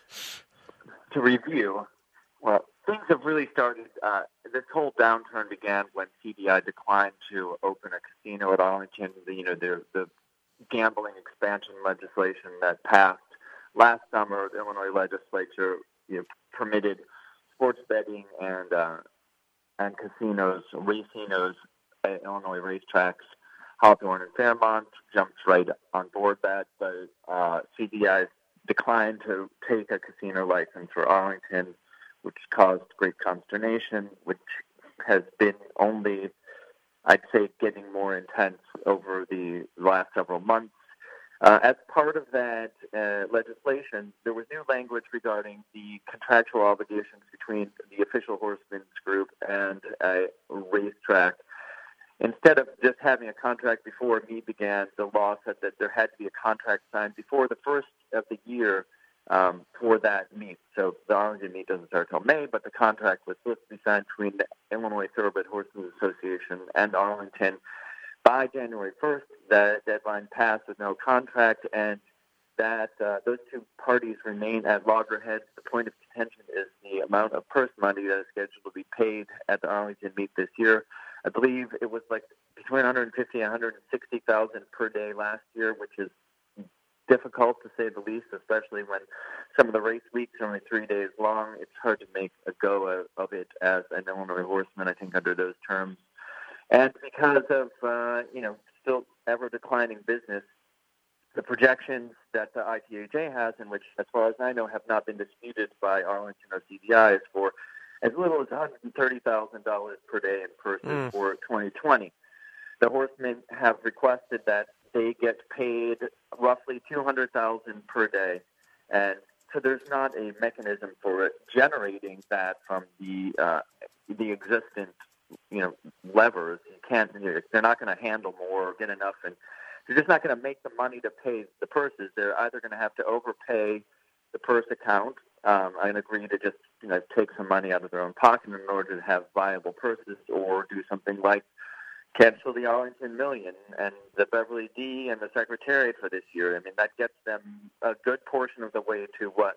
To review, well, things have really started, uh, this whole downturn began when C D I declined to open a casino at Arlington. The, you know, the, the gambling expansion legislation that passed last summer, the Illinois legislature, you know, permitted sports betting and uh, and casinos, racinos at Illinois racetracks. Hawthorne and Fairmont jumped right on board that, but uh, C D I declined to take a casino license for Arlington, which caused great consternation, which has been only, I'd say, getting more intense over the last several months. Uh, as part of that uh, legislation, there was new language regarding the contractual obligations between the official horsemen's group and a racetrack. Instead of just having a contract before a meet began, the law said that there had to be a contract signed before the first of the year um, for that meet. So the Arlington meet doesn't start until May, but the contract was supposed to be signed between the Illinois Thoroughbred Horsemen's Association and Arlington by January first. The deadline passed with no contract, and that uh, those two parties remain at loggerheads. The point of contention is the amount of purse money that is scheduled to be paid at the Arlington meet this year. I believe it was like between one hundred fifty and one hundred sixty thousand per day last year, which is difficult to say the least, especially when some of the race weeks are only three days long. It's hard to make a go of it as an Illinois horseman, I think, under those terms. And because of, uh, you know, still ever declining business, the projections that the I T H A has, and which, as far as I know, have not been disputed by Arlington or C D I, is for as little as one hundred thirty thousand dollars per day in purses mm. for twenty twenty. The horsemen have requested that they get paid roughly two hundred thousand dollars per day, and so there's not a mechanism for it generating that from the uh, the existing, you know, levers. You can't. They're not going to handle more or get enough, and they're just not going to make the money to pay the purses. They're either going to have to overpay the purse account um, and agree to just, you know, take some money out of their own pocket in order to have viable purses, or do something like cancel the Arlington Million and the Beverly D and the Secretariat for this year. I mean, that gets them a good portion of the way to what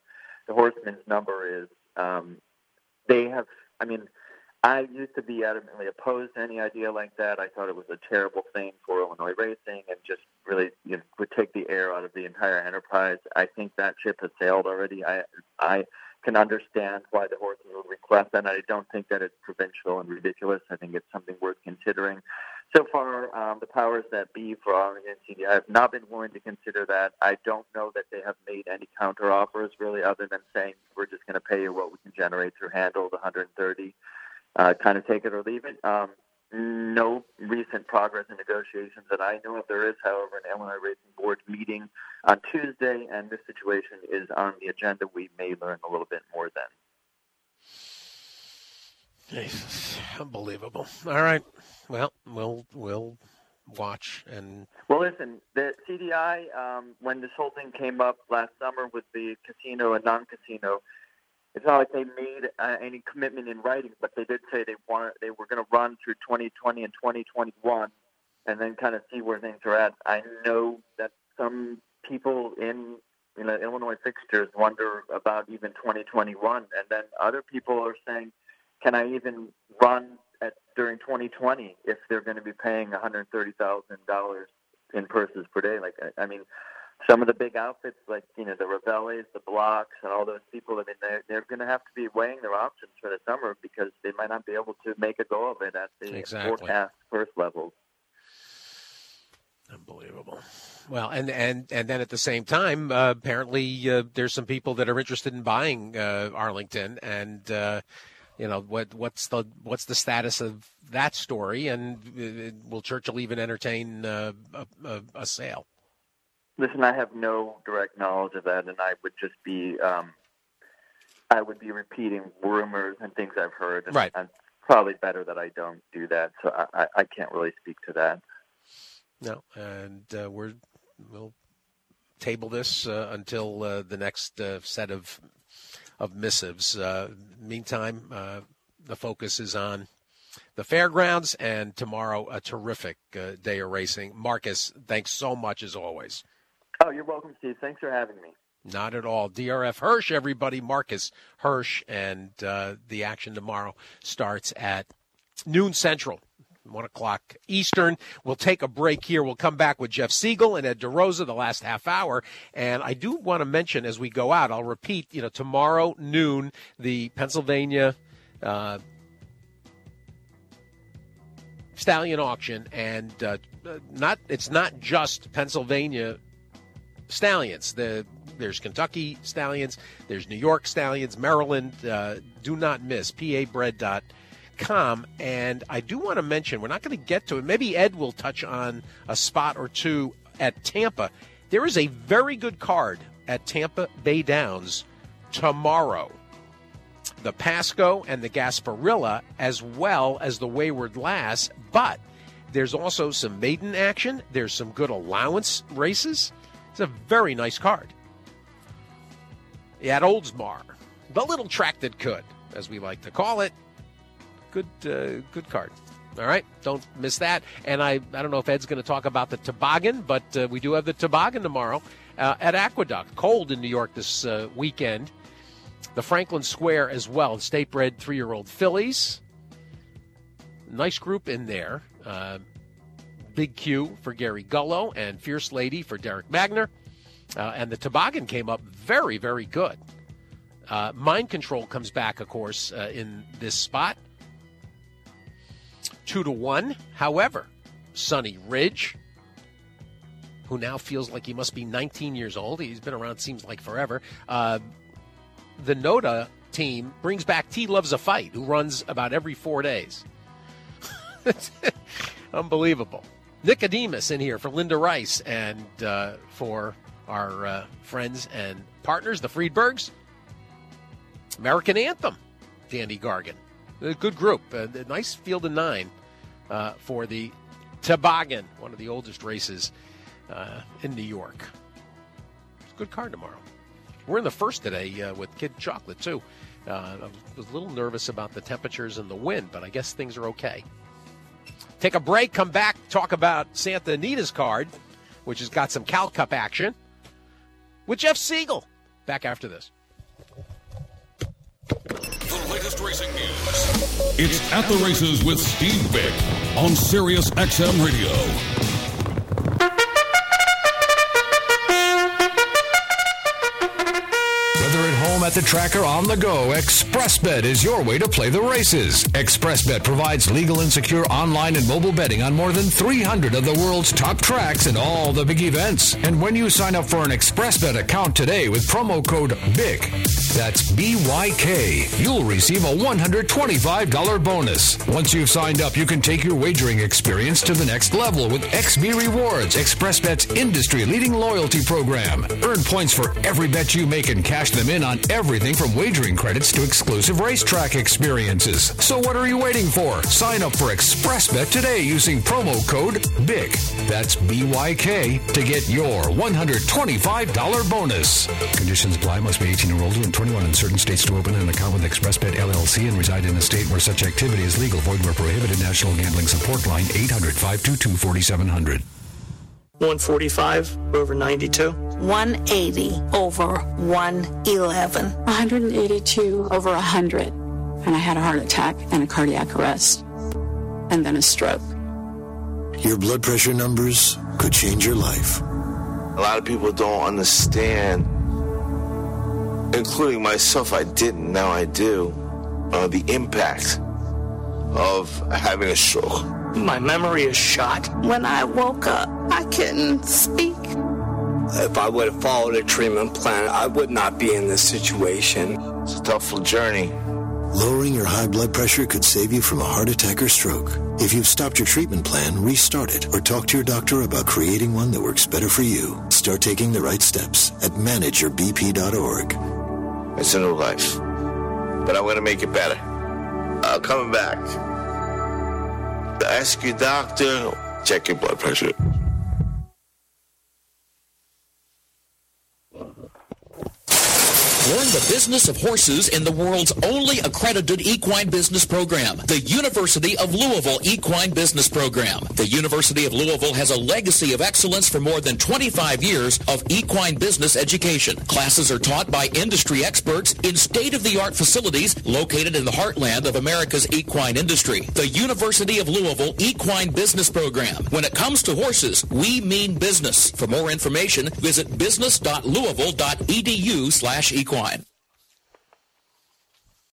the Horsemen's number is um, they have, I mean, I used to be adamantly opposed to any idea like that. I thought it was a terrible thing for Illinois racing and just really you know, would take the air out of the entire enterprise. I think that ship has sailed already. I I can understand why the horses would request that. And I don't think that it's provincial and ridiculous. I think it's something worth considering. So far, um, the powers that be for Arlington C D I have not been willing to consider that. I don't know that they have made any counter offers really other than saying we're just going to pay you what we can generate through handle, the one hundred thirty. Uh, kind of take it or leave it. Um, no recent progress in negotiations that I know of. There is, however, an Illinois Racing Board meeting on Tuesday, and this situation is on the agenda. We may learn a little bit more then. Jesus, unbelievable. All right. Well, we'll we'll watch and. Well, listen, the C D I, um, when this whole thing came up last summer with the casino and non-casino, it's not like they made uh, any commitment in writing, but they did say they wanted, they were going to run through twenty twenty and twenty twenty-one and then kind of see where things are at. I know that some people in you know, Illinois fixtures wonder about even twenty twenty-one, and then other people are saying, can I even run at during twenty twenty if they're going to be paying one hundred thirty thousand dollars in purses per day? Like, I, I mean, some of the big outfits, like, you know, the Ravellis, the Blocks, and all those people, I mean, they're, they're going to have to be weighing their options for the summer because they might not be able to make a go of it at the exactly. forecast first levels. Unbelievable. Well, and, and, and then at the same time, uh, apparently uh, there's some people that are interested in buying uh, Arlington, and uh, you know what what's the what's the status of that story, and uh, will Churchill even entertain uh, a, a, a sale? Listen, I have no direct knowledge of that, and I would just be, um, I would be repeating rumors and things I've heard. And, right. and it's probably better that I don't do that, so I, I, I can't really speak to that. No, and uh, we're we'll table this uh, until uh, the next uh, set of of missives. Uh, meantime, uh, the focus is on the fairgrounds, and tomorrow a terrific uh, day of racing. Marcus, thanks so much as always. Oh, you're welcome, Steve. Thanks for having me. Not at all. D R F Hirsch, everybody. Marcus Hirsch, and uh, the action tomorrow starts at noon Central, one o'clock Eastern. We'll take a break here. We'll come back with Jeff Siegel and Ed DeRosa the last half hour. And I do want to mention as we go out, I'll repeat, you know, tomorrow noon, the Pennsylvania uh, Stallion auction, and uh, not it's not just Pennsylvania Stallions. The, there's Kentucky Stallions, there's New York Stallions, Maryland. Uh, do not miss P A bread dot com. And I do want to mention, we're not going to get to it. Maybe Ed will touch on a spot or two at Tampa. There is a very good card at Tampa Bay Downs tomorrow. The Pasco and the Gasparilla, as well as the Wayward Lass. But there's also some maiden action. There's some good allowance races. It's a very nice card. At Oldsmar, the little track that could, as we like to call it. Good uh, good card. All right, don't miss that. And I, I don't know if Ed's going to talk about the toboggan, but uh, we do have the toboggan tomorrow uh, at Aqueduct. Cold in New York this uh, weekend. The Franklin Square as well. State-bred three-year-old fillies. Nice group in there. Uh, Big Q for Gary Gullo and Fierce Lady for Derek Magner. Uh, and the toboggan came up very, very good. Uh, Mind Control comes back, of course, uh, in this spot. Two to one. However, Sonny Ridge, who now feels like he must be nineteen years old. He's been around, seems like forever. Uh, the Noda team brings back T Loves a Fight, who runs about every four days. Unbelievable. Nicodemus in here for Linda Rice and uh, for our uh, friends and partners, the Friedbergs. American Anthem, Danny Gargan. A good group. A nice field of nine uh, for the Toboggan, one of the oldest races uh, in New York. It's a good card tomorrow. We're in the first today uh, with Kid Chocolate, too. Uh, I was a little nervous about the temperatures and the wind, but I guess things are okay. Take a break, come back, talk about Santa Anita's card, which has got some Cal Cup action, with Jeff Siegel. Back after this. racing news. It's At the Races with Steve Bick on Sirius X M Radio. Whether at home, at the track, or on the go, ExpressBet is your way to play the races. ExpressBet provides legal and secure online and mobile betting on more than three hundred of the world's top tracks and all the big events. And when you sign up for an ExpressBet account today with promo code B Y K, that's B Y K, you'll receive a one hundred twenty-five dollars bonus. Once you've signed up, you can take your wagering experience to the next level with X B Rewards, ExpressBet's industry-leading loyalty program. Earn points for every bet you make and cash them in on everything from wagering credits to exclusive racetrack experiences. So what are you waiting for? Sign up for ExpressBet today using promo code B Y K. That's B Y K to get your one hundred twenty-five dollars bonus. Conditions apply. Must be eighteen or older and twenty-one in certain states to open an account with ExpressBet L L C and reside in a state where such activity is legal. Void where prohibited. National Gambling Support Line eight hundred, five two two, four seven zero zero. one forty-five over ninety-two. one eighty over one eleven. one hundred eighty-two over one hundred. And I had a heart attack and a cardiac arrest. And then a stroke. Your blood pressure numbers could change your life. A lot of people don't understand, including myself, I didn't, now I do, uh, the impact of having a stroke. My memory is shot. When I woke up, I couldn't speak. If I would have followed a treatment plan, I would not be in this situation. It's a tough journey. Lowering your high blood pressure could save you from a heart attack or stroke. If you've stopped your treatment plan, restart it or talk to your doctor about creating one that works better for you. Start taking the right steps at manage your b p dot org. It's a new life, but I'm going to make it better. Uh, coming back. Ask your doctor, check your blood pressure. Learn the business of horses in the world's only accredited equine business program, the University of Louisville Equine Business Program. The University of Louisville has a legacy of excellence for more than twenty-five years of equine business education. Classes are taught by industry experts in state-of-the-art facilities located in the heartland of America's equine industry. The University of Louisville Equine Business Program. When it comes to horses, we mean business. For more information, visit business dot louisville dot e d u slash equine.